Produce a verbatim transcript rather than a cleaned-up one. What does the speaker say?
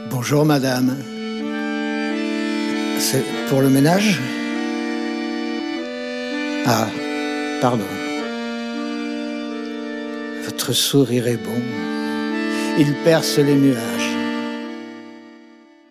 Bonjour madame. C'est pour le ménage? Ah, pardon. Votre sourire est bon. Il perce les nuages.